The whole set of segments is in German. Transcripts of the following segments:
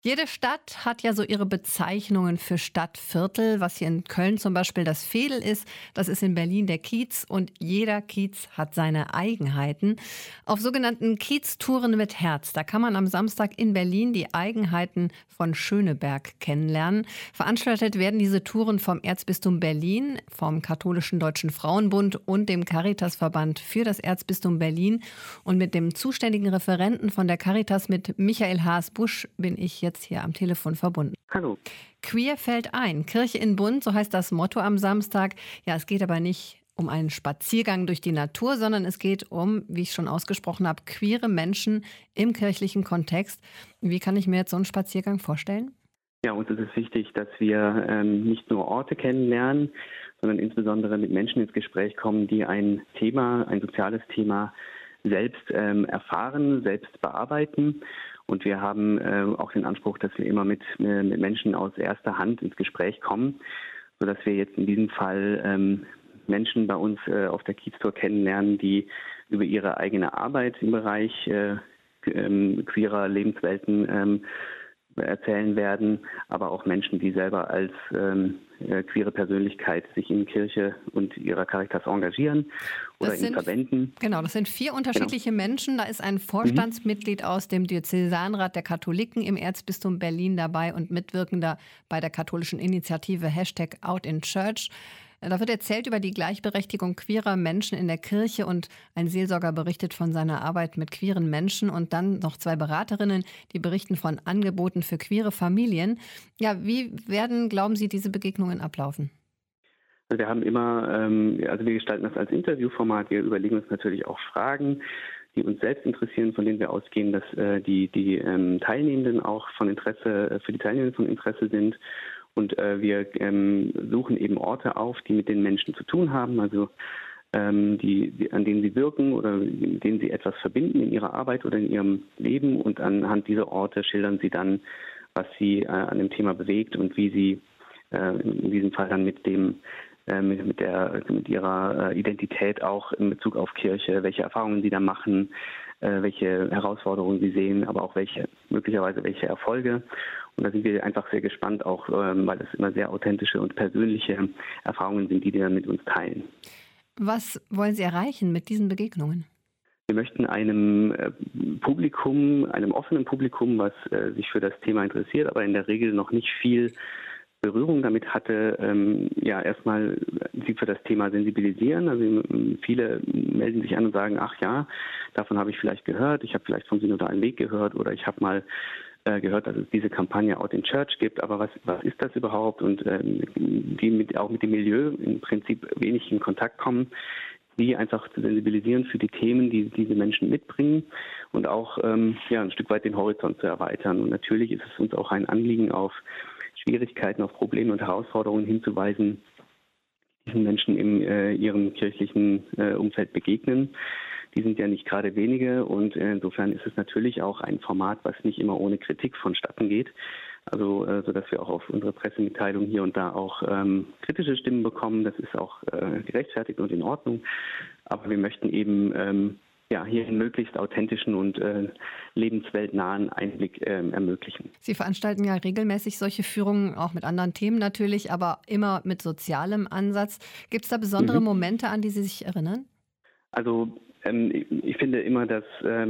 Jede Stadt hat ja so ihre Bezeichnungen für Stadtviertel. Was hier in Köln zum Beispiel das Veedel ist, das ist in Berlin der Kiez und jeder Kiez hat seine Eigenheiten. Auf sogenannten Kieztouren mit Herz, da kann man am Samstag in Berlin die Eigenheiten von Schöneberg kennenlernen. Veranstaltet werden diese Touren vom Erzbistum Berlin, vom Katholischen Deutschen Frauenbund und dem Caritasverband für das Erzbistum Berlin. Und mit dem zuständigen Referenten von der Caritas, mit Michael Haas-Busch, bin ich jetzt hier am Telefon verbunden. Hallo. Queer fällt ein. Kirche in Bund, so heißt das Motto am Samstag. Ja, es geht aber nicht um einen Spaziergang durch die Natur, sondern es geht um, wie ich schon ausgesprochen habe, queere Menschen im kirchlichen Kontext. Wie kann ich mir jetzt so einen Spaziergang vorstellen? Ja, uns ist es wichtig, dass wir nicht nur Orte kennenlernen, sondern insbesondere mit Menschen ins Gespräch kommen, die ein Thema, ein soziales Thema selbst erfahren, selbst bearbeiten. Und wir haben auch den Anspruch, dass wir immer mit Menschen aus erster Hand ins Gespräch kommen, sodass wir jetzt in diesem Fall Menschen bei uns auf der Kieztour kennenlernen, die über ihre eigene Arbeit im Bereich queerer Lebenswelten erzählen werden, aber auch Menschen, die selber als queere Persönlichkeit sich in Kirche und ihrer Caritas engagieren oder in Verbänden. Genau, das sind 4 unterschiedliche Menschen. Da ist ein Vorstandsmitglied aus dem Diözesanrat der Katholiken im Erzbistum Berlin dabei und Mitwirkender bei der katholischen Initiative #OutInChurch. Da wird erzählt über die Gleichberechtigung queerer Menschen in der Kirche und ein Seelsorger berichtet von seiner Arbeit mit queeren Menschen und dann noch 2 Beraterinnen, die berichten von Angeboten für queere Familien. Ja, wie werden, glauben Sie, diese Begegnungen ablaufen? Wir haben immer, also wir gestalten das als Interviewformat. Wir überlegen uns natürlich auch Fragen, die uns selbst interessieren, von denen wir ausgehen, dass die Teilnehmenden auch für die Teilnehmenden von Interesse sind. Und wir suchen eben Orte auf, die mit den Menschen zu tun haben, also an denen sie wirken oder mit denen sie etwas verbinden in ihrer Arbeit oder in ihrem Leben. Und anhand dieser Orte schildern sie dann, was sie an dem Thema bewegt und wie sie in diesem Fall dann mit ihrer Identität auch in Bezug auf Kirche, welche Erfahrungen sie da machen, welche Herausforderungen sie sehen, aber auch möglicherweise welche Erfolge. Und da sind wir einfach sehr gespannt, auch weil das immer sehr authentische und persönliche Erfahrungen sind, die dann mit uns teilen. Was wollen Sie erreichen mit diesen Begegnungen? Wir möchten einem Publikum, einem offenen Publikum, was sich für das Thema interessiert, aber in der Regel noch nicht viel Berührung damit hatte, erstmal sie für das Thema sensibilisieren. Also viele melden sich an und sagen, ach ja, davon habe ich vielleicht gehört, ich habe vielleicht vom synodalen Weg gehört oder ich habe mal gehört, dass es diese Kampagne OutInChurch gibt, aber was ist das überhaupt? Und die auch mit dem Milieu im Prinzip wenig in Kontakt kommen, die einfach zu sensibilisieren für die Themen, die diese Menschen mitbringen und auch ein Stück weit den Horizont zu erweitern. Und natürlich ist es uns auch ein Anliegen, auf Schwierigkeiten, auf Probleme und Herausforderungen hinzuweisen, die diesen Menschen in ihrem kirchlichen Umfeld begegnen. Die sind ja nicht gerade wenige und insofern ist es natürlich auch ein Format, was nicht immer ohne Kritik vonstatten geht. Also sodass wir auch auf unsere Pressemitteilung hier und da auch kritische Stimmen bekommen. Das ist auch gerechtfertigt und in Ordnung. Aber wir möchten eben hier einen möglichst authentischen und lebensweltnahen Einblick ermöglichen. Sie veranstalten ja regelmäßig solche Führungen, auch mit anderen Themen natürlich, aber immer mit sozialem Ansatz. Gibt es da besondere Momente, an die Sie sich erinnern? Also ich finde immer, dass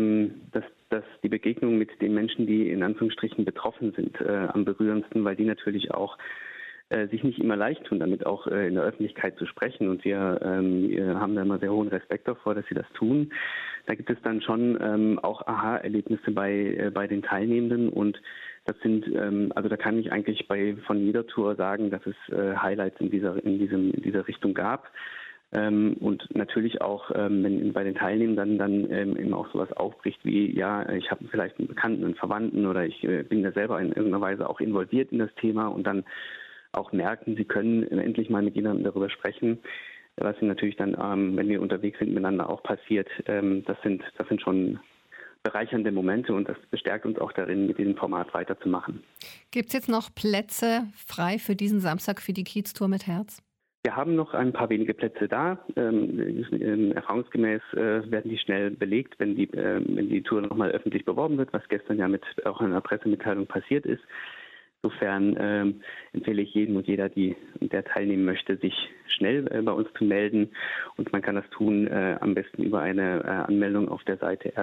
die Begegnung mit den Menschen, die in Anführungsstrichen betroffen sind, am berührendsten, weil die natürlich auch sich nicht immer leicht tun, damit auch in der Öffentlichkeit zu sprechen. Und wir haben da immer sehr hohen Respekt davor, dass sie das tun. Da gibt es dann schon auch Aha-Erlebnisse bei den Teilnehmenden. Und das sind, also da kann ich eigentlich von jeder Tour sagen, dass es Highlights in dieser Richtung gab. Und natürlich auch, wenn bei den Teilnehmern dann eben auch sowas aufbricht wie, ja, ich habe vielleicht einen Bekannten, einen Verwandten oder ich bin da selber in irgendeiner Weise auch involviert in das Thema und dann auch merken, sie können endlich mal mit jemandem darüber sprechen, was ihnen natürlich dann, wenn wir unterwegs sind, miteinander auch passiert. Das sind schon bereichernde Momente und das bestärkt uns auch darin, mit diesem Format weiterzumachen. Gibt es jetzt noch Plätze frei für diesen Samstag für die Kieztour mit Herz? Wir haben noch ein paar wenige Plätze da. Erfahrungsgemäß werden die schnell belegt, wenn die Tour nochmal öffentlich beworben wird, was gestern ja mit auch einer Pressemitteilung passiert ist. Insofern empfehle ich jedem und jeder, der teilnehmen möchte, sich schnell bei uns zu melden. Und man kann das tun am besten über eine Anmeldung auf der Seite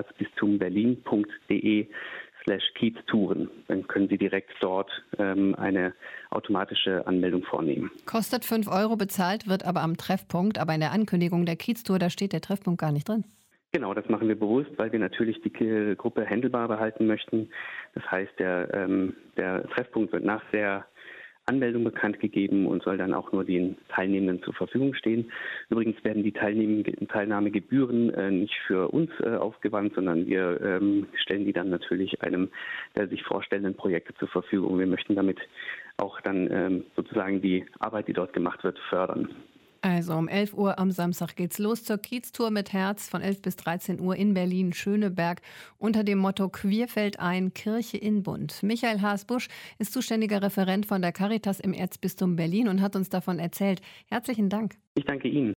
erzbistumberlin.de/Kieztouren. Dann können Sie direkt dort eine automatische Anmeldung vornehmen. Kostet 5 Euro, bezahlt wird aber am Treffpunkt. Aber in der Ankündigung der Kieztour, da steht der Treffpunkt gar nicht drin. Genau, das machen wir bewusst, weil wir natürlich die Gruppe händelbar behalten möchten. Das heißt, der Treffpunkt wird nach der Anmeldung bekannt gegeben und soll dann auch nur den Teilnehmenden zur Verfügung stehen. Übrigens werden die Teilnahmegebühren nicht für uns aufgewandt, sondern wir stellen die dann natürlich einem der sich vorstellenden Projekte zur Verfügung. Wir möchten damit auch dann sozusagen die Arbeit, die dort gemacht wird, fördern. Also um 11 Uhr am Samstag geht's los zur Kieztour mit Herz von 11 bis 13 Uhr in Berlin-Schöneberg unter dem Motto Queer fällt ein, Kirche in Bund. Michael Haas-Busch ist zuständiger Referent von der Caritas im Erzbistum Berlin und hat uns davon erzählt. Herzlichen Dank. Ich danke Ihnen.